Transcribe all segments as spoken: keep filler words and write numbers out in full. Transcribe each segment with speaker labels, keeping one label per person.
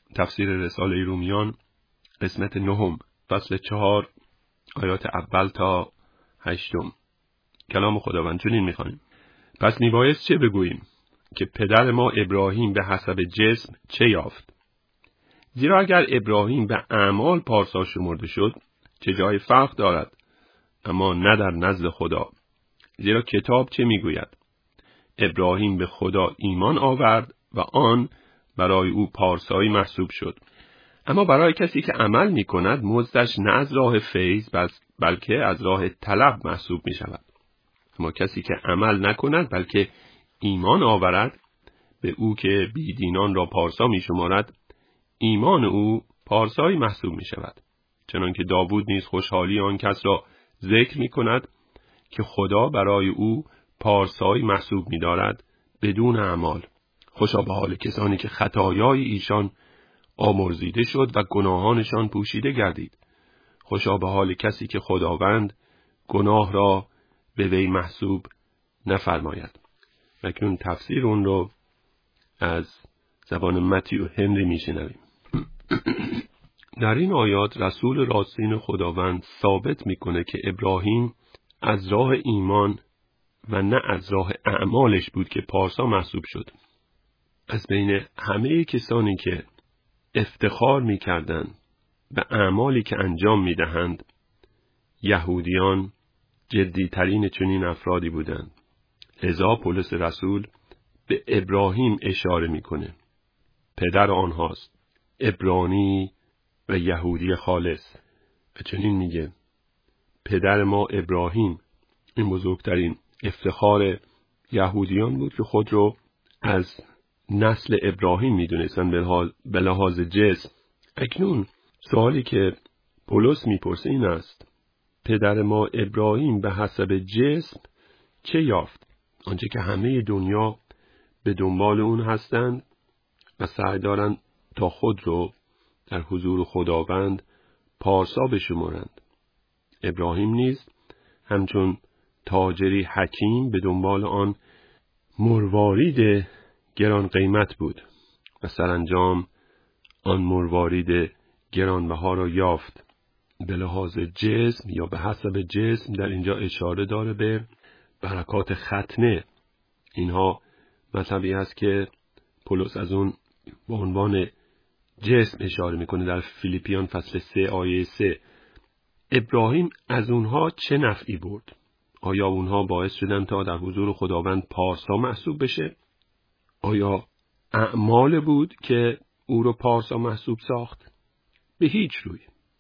Speaker 1: تفسیر رساله رومیان قسمت نهم فصل چهار آیات اول تا هشتم. کلام خداوند چنین می‌خوانیم: پس میبایست چه بگوییم؟ که پدر ما ابراهیم به حسب جسم چه یافت؟ زیرا اگر ابراهیم به اعمال پارسا شمرده شد، چه جای فخر دارد، اما نه در نزد خدا. زیرا کتاب چه میگوید؟ ابراهیم به خدا ایمان آورد و آن برای او پارسایی محسوب شد. اما برای کسی که عمل می کند مزدش نه از راه فیض بلکه از راه طلب محسوب می شود. اما کسی که عمل نکند بلکه ایمان آورد به او که بیدینان را پارسا می شمارد، ایمان او پارسایی محسوب می شود. چنانکه داوود نیز خوشحالی آن کس را ذکر می کند که خدا برای او پارسایی محسوب می دارد بدون اعمال. خوشا به حال کسانی که خطایای ایشان آمرزیده شد و گناهانشان پوشیده گردید. خوشا به حال کسی که خداوند گناه را به وی محسوب نفرماید. اکنون تفسیر اون رو از زبان متیو هنری میشنویم. در این آیات رسول راستین خداوند ثابت میکنه که ابراهیم از راه ایمان و نه از راه اعمالش بود که پارسا محسوب شد. از بین همه کسانی که افتخار می‌کردند به اعمالی که انجام می‌دهند، یهودیان جدی‌ترین چنین افرادی بودند. لذا پولس رسول به ابراهیم اشاره می‌کنه. پدر آنهاست، عبرانی و یهودی خالص. و چنین میگه: پدر ما ابراهیم. این بزرگترین افتخار یهودیان بود که خود رو از نسل ابراهیم میدونستن به لحاظ جسم. اکنون سوالی که پولس میپرسه این است: پدر ما ابراهیم به حسب جسم چه یافت؟ آنچه که همه دنیا به دنبال اون هستند و سعی دارند تا خود رو در حضور خداوند پارسا بشمارند. ابراهیم نیز همچون تاجری حکیم به دنبال آن مروارید گران قیمت بود و سرانجام آن مروارید گرانبها را یافت. به لحاظ جسم یا به حسب جسم در اینجا اشاره داره به برکات ختنه. اینها مطلبی است که پولس از اون به عنوان جسم اشاره میکنه در فیلیپیان فصل سه آیه سه. ابراهیم از اونها چه نفعی برد؟ آیا اونها باعث شدن تا در حضور خداوند پارسا محسوب بشه؟ آیا اعمال بود که او رو پارسا محسوب ساخت؟ به هیچ روی.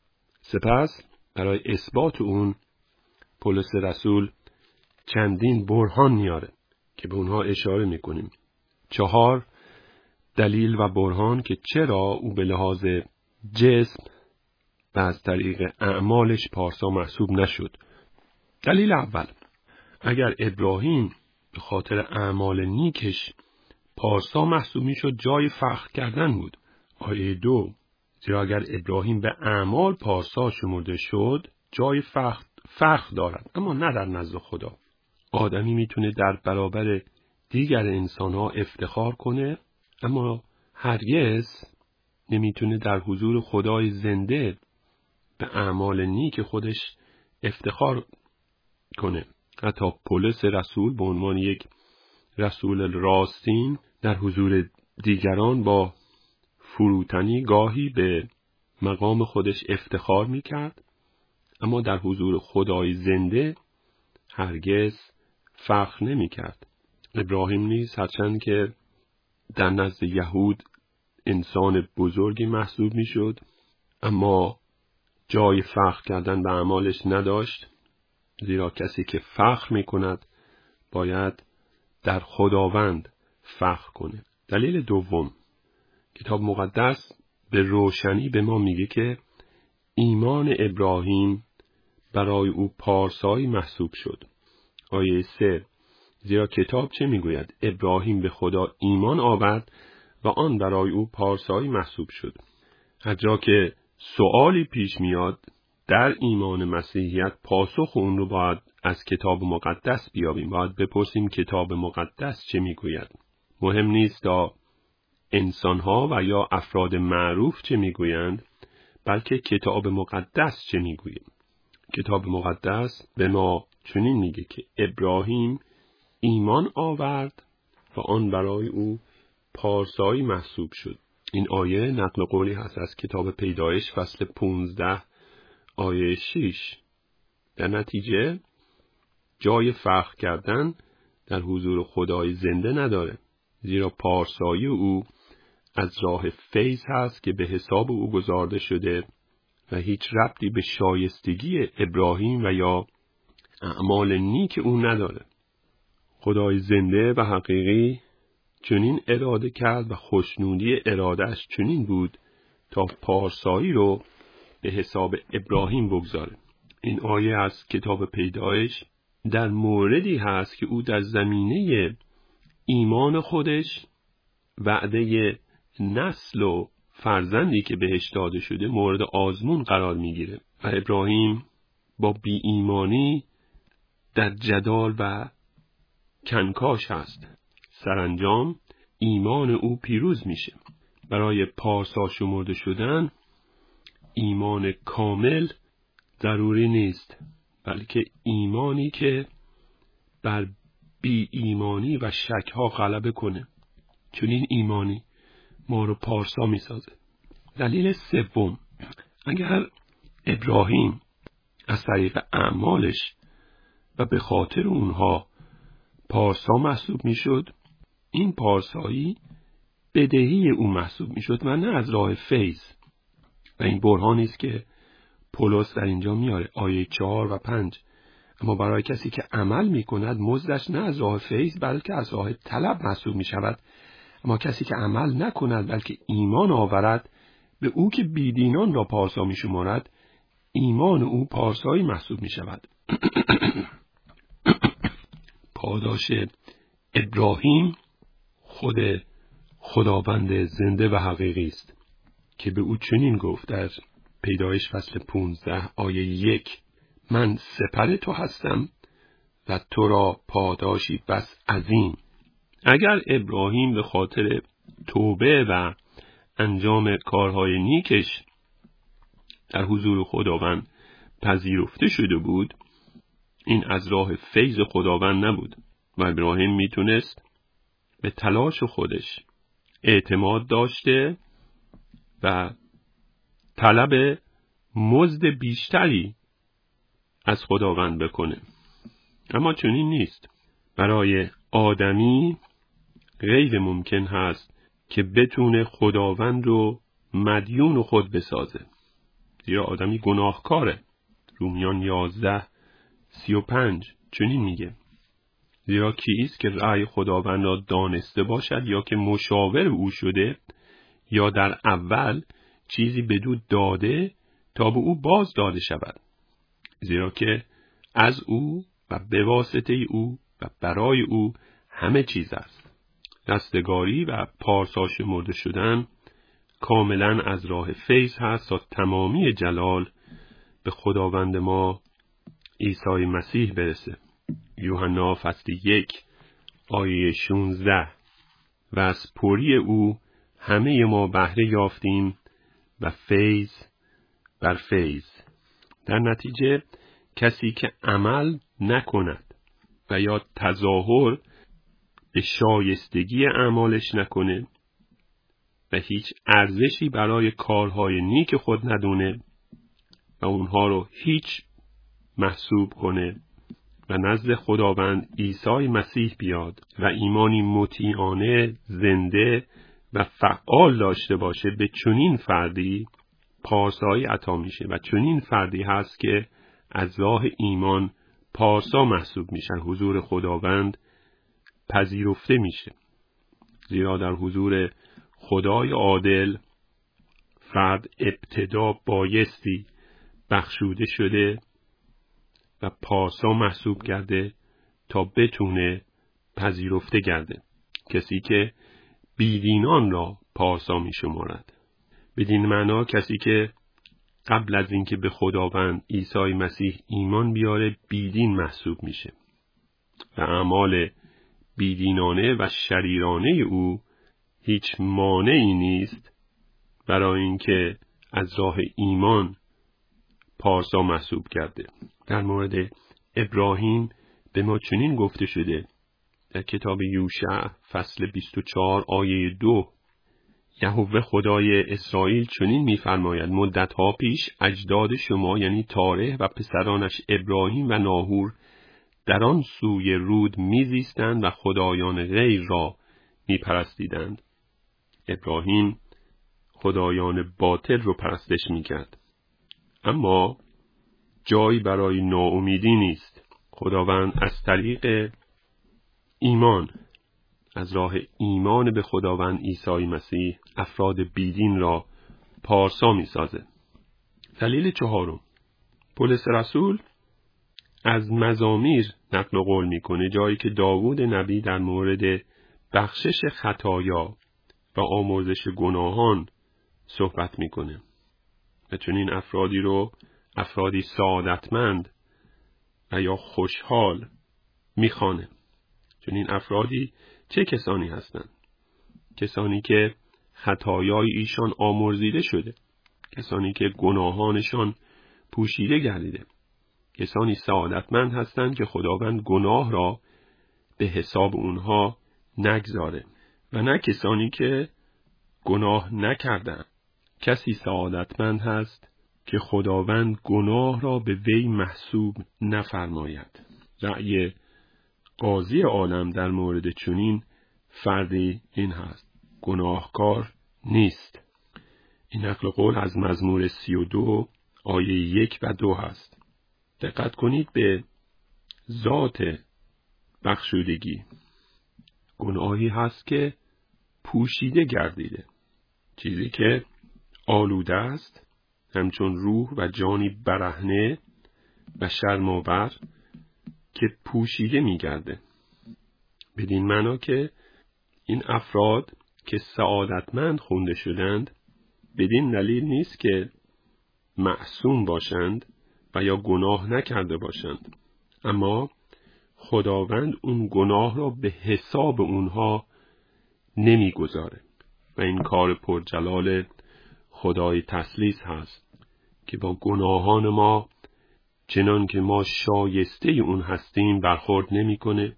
Speaker 1: سپس برای اثبات اون پولس رسول چندین برهان میاره که به اونها اشاره میکنیم. چهار دلیل و برهان که چرا او به لحاظ جسم و از طریق اعمالش پارسا محسوب نشد. دلیل اول: اگر ابراهیم به خاطر اعمال نیکش پارسا محسوب میشد، جای فخر کردن بود. آیه دو: زیرا اگر ابراهیم به اعمال پارسا شمرده شد، جای فخر فخر دارد، اما نه در نزد خدا. آدمی میتونه در برابر دیگر انسانها افتخار کنه، اما هرگز نمیتونه در حضور خدای زنده به اعمال نیک خودش افتخار کنه. حتی پولس رسول به عنوان یک رسول راستین در حضور دیگران با فروتنی گاهی به مقام خودش افتخار میکرد، اما در حضور خدای زنده هرگز فخر نمیکرد. ابراهیم نیز هرچند که در نزد یهود انسان بزرگی محسوب میشد، اما جای فخر کردن به اعمالش نداشت. زیرا کسی که فخر میکند باید در خداوند فخر کنه. دلیل دوم: کتاب مقدس به روشنی به ما میگه که ایمان ابراهیم برای او پارسایی محسوب شد. آیه سه: زیرا کتاب چه میگوید؟ ابراهیم به خدا ایمان آورد و آن برای او پارسایی محسوب شد. هر جا که سوالی پیش میاد در ایمان مسیحیت، پاسخ اون رو باید از کتاب مقدس بیابیم. باید بپرسیم کتاب مقدس چه میگوید. مهم نیست تا انسانها و یا افراد معروف چه میگویند، بلکه کتاب مقدس چه میگوید. کتاب مقدس به ما چنین میگه که ابراهیم ایمان آورد و آن برای او پارسایی محسوب شد. این آیه نقل قولی هست از کتاب پیدایش فصل پونزده آیه شش. در نتیجه جای فخر کردن در حضور خدای زنده نداره، زیرا پارسایی او از راه فیض هست که به حساب او گذارده شده و هیچ ربطی به شایستگی ابراهیم و یا اعمال نیک او نداره. خدای زنده و حقیقی چنین اراده کرد و خوشنودی ارادهش چنین بود تا پارسایی رو به حساب ابراهیم بگذاره. این آیه از کتاب پیدایش در موردی هست که او در زمینه ایمان خودش وعده نسل و فرزندی که بهش داده شده مورد آزمون قرار میگیره و ابراهیم با بی ایمانی در جدال و کنکاش هست. سرانجام ایمان او پیروز میشه. برای پارسا شمرده شدن ایمان کامل ضروری نیست، بلکه ایمانی که بر بی ایمانی و شک‌ها غلبه کنه. چون این ایمانی ما رو پارسا میسازه. دلیل سوم، اگر ابراهیم از طریق اعمالش و به خاطر اونها پارسا محسوب میشد، این پارسایی بدهی او محسوب میشد و نه از راه فیض. و این برهانی است که پولس در اینجا میاره، آیه چهار و پنج. اما برای کسی که عمل میکند مزدش نه از راه فیض بلکه از راه طلب محسوب میشود. اما کسی که عمل نکند بلکه ایمان آورد به او که بیدینان را پارسا میشمارد، ایمان او پارسایی محسوب میشود. پاداش ابراهیم خود خداوند زنده و حقیقی است که به او چنین گفت در پیدایش فصل پونزده آیه یک: من سپر تو هستم و تو را پاداشی بس عظیم. اگر ابراهیم به خاطر توبه و انجام کارهای نیکش در حضور خداوند پذیرفته شده بود، این از راه فیض خداوند نبود و ابراهیم میتونست به تلاش خودش اعتماد داشته و طلب مزد بیشتری از خداوند بکنه. اما چنین نیست. برای آدمی غیر ممکن هست که بتونه خداوند رو مدیون خود بسازه، زیرا آدمی گناهکاره. رومیان یازده سی و پنج چنین میگه: زیرا کیست که رأی خداوند را دانسته باشد یا که مشاور او شده، یا در اول چیزی بدو داده تا به او باز داده شود. زیرا که از او و به واسطه او و برای او همه چیز است. رستگاری و پارسا شمرده شدن کاملا از راه فیض هست تا تمامی جلال به خداوند ما عیسی مسیح برسه. یوحنا فصل یک آیه شانزده: و از پوری او همه ما بهره یافتیم و فیض بر فیض. در نتیجه کسی که عمل نکند و یا تظاهر به شایستگی اعمالش نکنه و هیچ ارزشی برای کارهای نیک خود ندونه و اونها رو هیچ محسوب کنه و نزد خداوند عیسی مسیح بیاد و ایمانی مطیعانه زنده و فعال داشته باشه، به چنین فردی پارسایی عطا میشه و چنین فردی هست که از راه ایمان پارسا محسوب میشن، حضور خداوند پذیرفته میشه. زیرا در حضور خدای عادل فرد ابتدا بایستی بخشوده شده و پارسا محسوب کرده تا بتونه پذیرفته گرده. کسی که بیدینان را پارسا می شمارد. بدین معنا کسی که قبل از اینکه به خداوند عیسی مسیح ایمان بیاره بیدین محسوب میشه و اعمال بیدینانه و شریرانه او هیچ مانعی نیست برای اینکه از راه ایمان پارسا محسوب کرده. در مورد ابراهیم به ما چنین گفته شده در کتاب یوشع فصل بیست و چهار آیه دو: یهوه خدای اسرائیل چنین می‌فرماید مدت‌ها پیش اجداد شما یعنی تارح و پسرانش ابراهیم و ناهور در آن سوی رود میزیستند و خدایان غیر را میپرستیدند. ابراهیم خدایان باطل رو پرستش میکرد. اما جایی برای ناامیدی نیست. خداوند از طریق ایمان، از راه ایمان به خداوند عیسی مسیح افراد بیدین را پارسا میسازه. دلیل چهارم، پولس رسول از مزامیر نقل قول میکنه، جایی که داوود نبی در مورد بخشش خطایا و آمرزش گناهان صحبت میکنه و چون این افرادی رو افرادی سعادتمند و یا خوشحال میخوانه. چون این افرادی چه کسانی هستند؟ کسانی که خطایای ایشان آمرزیده شده، کسانی که گناهانشان پوشیده گردیده، کسانی سعادتمند هستند که خداوند گناه را به حساب اونها نگذاره و نه کسانی که گناه نکردند. کسی سعادتمند هست که خداوند گناه را به وی محسوب نفرماید. رأی قاضی عالم در مورد چنین فردی این هست: گناهکار نیست. این نقل قول از مزمور سی و دو آیه یک و دو هست. دقت کنید به ذات بخشودگی. گناهی هست که پوشیده گردیده، چیزی که آلوده است، همچون روح و جانی برهنه و شرم‌آور که پوشیده می‌گرده. بدین معنا که این افراد که سعادتمند خونده شدند بدین دلیل نیست که معصوم باشند و یا گناه نکرده باشند، اما خداوند اون گناه را به حساب اونها نمیگذاره و این کار پرجلال خدای تثلیث هست که با گناهان ما چنان که ما شایسته اون هستیم برخورد نمیکنه،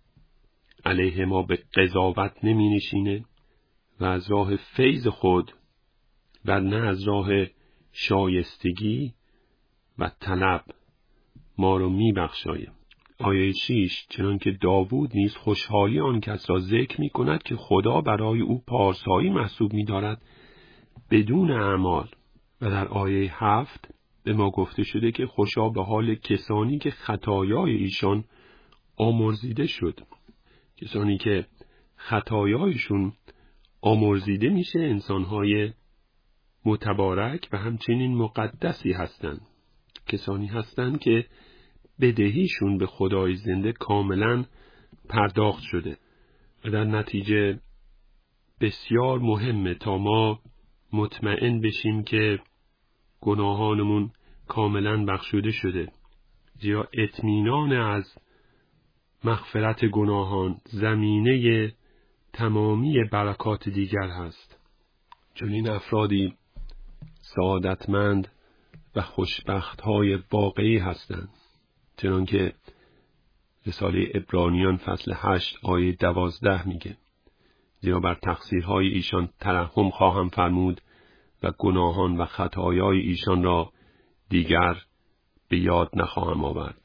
Speaker 1: علیه ما به قضاوت نمی نشینه و از راه فیض خود و نه از راه شایستگی و طلب ما رو می بخشایم. آیه شش: چنان که داوود نیز خوشحالی آن کس را ذکر می کند که خدا برای او پارسایی محسوب می دارد بدون اعمال. و در آیه هفت به ما گفته شده که خوشا به حال کسانی که خطایای ایشان آمرزیده شد. کسانی که خطایایشون آمرزیده میشه انسانهای متبارک و همچنین مقدسی هستند. کسانی هستند که بدهیشون به خدای زنده کاملا پرداخت شده و در نتیجه بسیار مهمه تا ما مطمئن بشیم که گناهانمون کاملا بخشوده شده، زیرا اطمینان از مغفرت گناهان زمینه تمامی برکات دیگر هست. چون این افرادی سعادتمند و خوشبخت های واقعی هستند، چنان که رساله عبرانیان فصل هشت آیه دوازده میگه: زیرا بر تقصیرهای ایشان ترحم خواهم فرمود و گناهان و خطایای ایشان را دیگر به یاد نخواهم آورد.